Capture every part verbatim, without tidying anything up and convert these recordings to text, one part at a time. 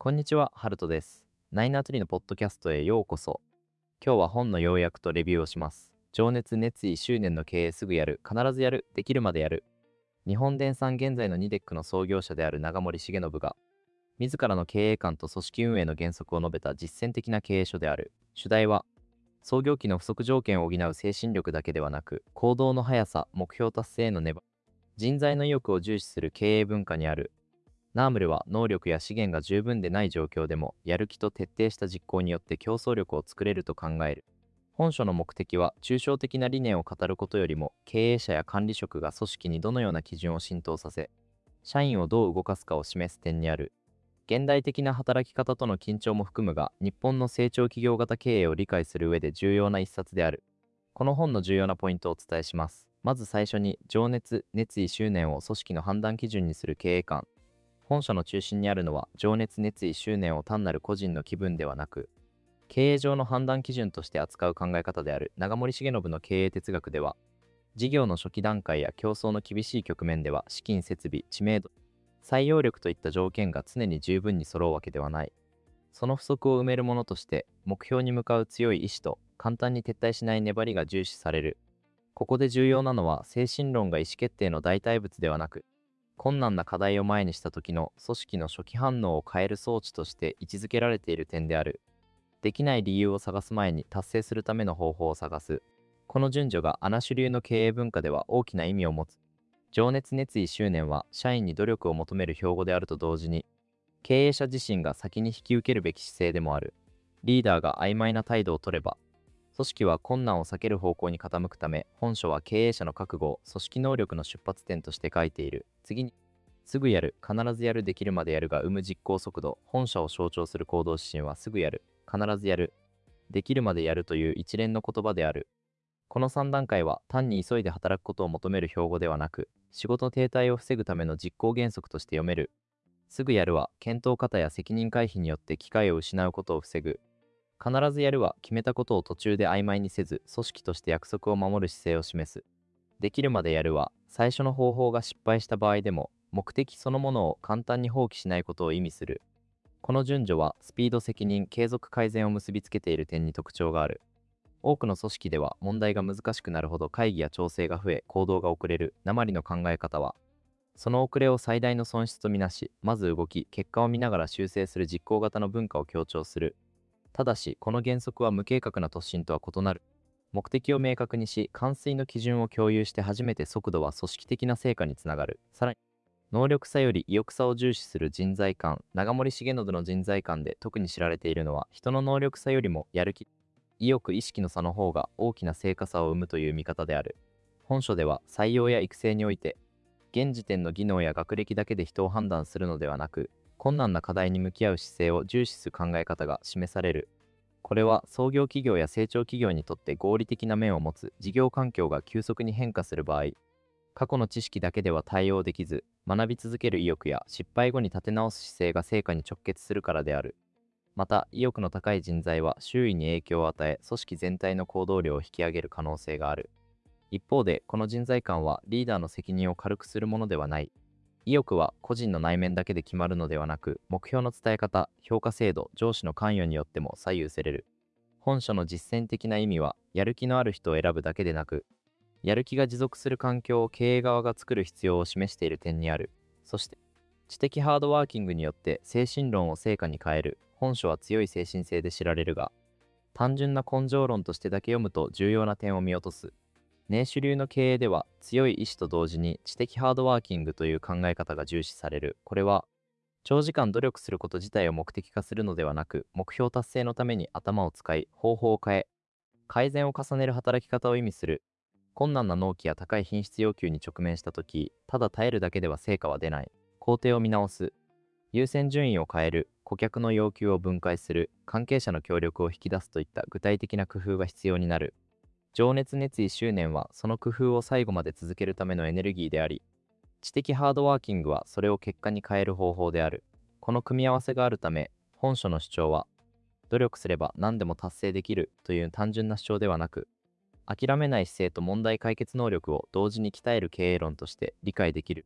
こんにちは、ハルトです。ナイナートリのポッドキャストへようこそ。今日は本の要約とレビューをします。情熱、熱意、執念の経営すぐやる、必ずやる、できるまでやる。日本電産現在のニデックの創業者である長森重信が、自らの経営観と組織運営の原則を述べた実践的な経営書である。主題は、創業期の不足条件を補う精神力だけではなく、行動の速さ、目標達成への粘り、人材の意欲を重視する経営文化にある。ナームルは能力や資源が十分でない状況でもやる気と徹底した実行によって競争力を作れると考える。本書の目的は抽象的な理念を語ることよりも経営者や管理職が組織にどのような基準を浸透させ社員をどう動かすかを示す点にある。現代的な働き方との緊張も含むが日本の成長企業型経営を理解する上で重要な一冊である。この本の重要なポイントをお伝えします。まず最初に情熱、熱意、執念を組織の判断基準にする経営観。本書の中心にあるのは情熱、熱意、執念を単なる個人の気分ではなく経営上の判断基準として扱う考え方である。長森重信の経営哲学では事業の初期段階や競争の厳しい局面では資金設備、知名度、採用力といった条件が常に十分に揃うわけではない。その不足を埋めるものとして目標に向かう強い意志と簡単に撤退しない粘りが重視される。ここで重要なのは精神論が意思決定の代替物ではなく困難な課題を前にした時の組織の初期反応を変える装置として位置づけられている点である。できない理由を探す前に達成するための方法を探す。この順序がアナ主流の経営文化では大きな意味を持つ。情熱、熱意、執念は社員に努力を求める標語であると同時に経営者自身が先に引き受けるべき姿勢でもある。リーダーが曖昧な態度を取れば組織は困難を避ける方向に傾くため、本書は経営者の覚悟を組織能力の出発点として書いている。次に、すぐやる、必ずやる、できるまでやるが生む実行速度。本書を象徴する行動指針はすぐやる、必ずやる、できるまでやるという一連の言葉である。このさん段階は単に急いで働くことを求める標語ではなく、仕事停滞を防ぐための実行原則として読める。すぐやるは、検討過多や責任回避によって機会を失うことを防ぐ。必ずやるは決めたことを途中で曖昧にせず組織として約束を守る姿勢を示す。できるまでやるは最初の方法が失敗した場合でも目的そのものを簡単に放棄しないことを意味する。この順序はスピード、責任、継続改善を結びつけている点に特徴がある。多くの組織では問題が難しくなるほど会議や調整が増え行動が遅れる。鉛の考え方はその遅れを最大の損失とみなし、まず動き結果を見ながら修正する実行型の文化を強調する。ただし、この原則は無計画な突進とは異なる。目的を明確にし、完遂の基準を共有して初めて速度は組織的な成果につながる。さらに、能力差より意欲差を重視する人材観。長森重信の人材観で特に知られているのは、人の能力差よりもやる気、意欲、意識の差の方が大きな成果差を生むという見方である。本書では採用や育成において、現時点の技能や学歴だけで人を判断するのではなく、困難な課題に向き合う姿勢を重視する考え方が示される。これは創業企業や成長企業にとって合理的な面を持つ。事業環境が急速に変化する場合、過去の知識だけでは対応できず、学び続ける意欲や失敗後に立て直す姿勢が成果に直結するからである。また、意欲の高い人材は周囲に影響を与え、組織全体の行動量を引き上げる可能性がある。一方で、この人材観はリーダーの責任を軽くするものではない。意欲は個人の内面だけで決まるのではなく、目標の伝え方、評価制度、上司の関与によっても左右される。本書の実践的な意味は、やる気のある人を選ぶだけでなく、やる気が持続する環境を経営側が作る必要を示している点にある。そして、知的ハードワーキングによって精神論を成果に変える。本書は強い精神性で知られるが、単純な根性論としてだけ読むと重要な点を見落とす。年主流の経営では強い意志と同時に知的ハードワーキングという考え方が重視される。これは長時間努力すること自体を目的化するのではなく、目標達成のために頭を使い方法を変え改善を重ねる働き方を意味する。困難な納期や高い品質要求に直面した時、ただ耐えるだけでは成果は出ない。工程を見直す、優先順位を変える、顧客の要求を分解する、関係者の協力を引き出すといった具体的な工夫が必要になる。情熱、熱意、執念はその工夫を最後まで続けるためのエネルギーであり、知的ハードワーキングはそれを結果に変える方法である。この組み合わせがあるため、本書の主張は、努力すれば何でも達成できるという単純な主張ではなく、諦めない姿勢と問題解決能力を同時に鍛える経営論として理解できる。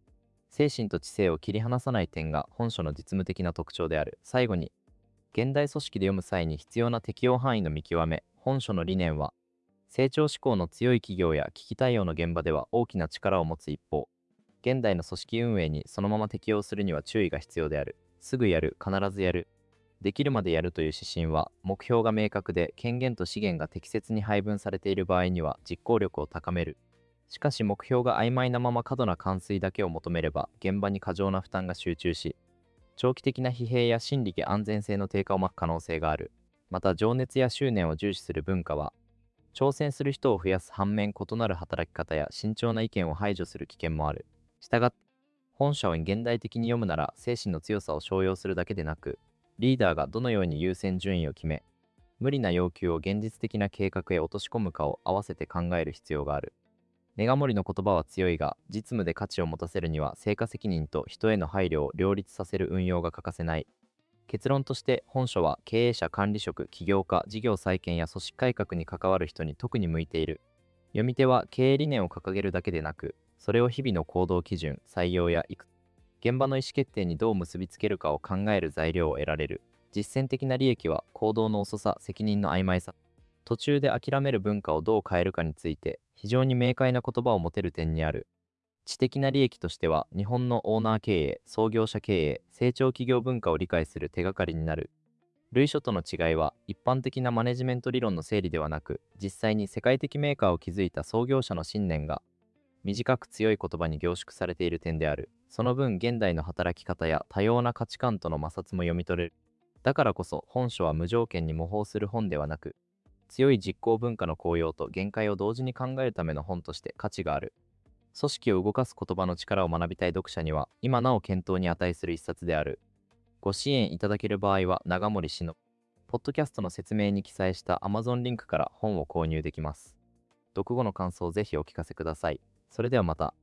精神と知性を切り離さない点が本書の実務的な特徴である。最後に、現代組織で読む際に必要な適用範囲の見極め。本書の理念は、成長志向の強い企業や危機対応の現場では大きな力を持つ一方、現代の組織運営にそのまま適用するには注意が必要である。すぐやる、必ずやる、できるまでやるという指針は、目標が明確で権限と資源が適切に配分されている場合には実行力を高める。しかし目標が曖昧なまま過度な完遂だけを求めれば現場に過剰な負担が集中し、長期的な疲弊や心理安全性の低下を巻く可能性がある。また情熱や執念を重視する文化は、挑戦する人を増やす反面異なる働き方や慎重な意見を排除する危険もある。したがって、本書を現代的に読むなら精神の強さを商用するだけでなく、リーダーがどのように優先順位を決め、無理な要求を現実的な計画へ落とし込むかを合わせて考える必要がある。ネガモリの言葉は強いが、実務で価値を持たせるには成果責任と人への配慮を両立させる運用が欠かせない。結論として、本書は経営者、管理職、起業家、事業再建や組織改革に関わる人に特に向いている。読み手は経営理念を掲げるだけでなく、それを日々の行動基準、採用や育現場の意思決定にどう結びつけるかを考える材料を得られる。実践的な利益は行動の遅さ、責任の曖昧さ、途中で諦める文化をどう変えるかについて非常に明快な言葉を持てる点にある。知的な利益としては、日本のオーナー経営、創業者経営、成長企業文化を理解する手がかりになる。類書との違いは、一般的なマネジメント理論の整理ではなく、実際に世界的メーカーを築いた創業者の信念が短く強い言葉に凝縮されている点である。その分、現代の働き方や多様な価値観との摩擦も読み取れる。だからこそ、本書は無条件に模倣する本ではなく、強い実行文化の効用と限界を同時に考えるための本として価値がある。組織を動かす言葉の力を学びたい読者には、今なお検討に値する一冊である。ご支援いただける場合は、長森氏のポッドキャストの説明に記載した Amazon リンクから本を購入できます。読後の感想をぜひお聞かせください。それではまた。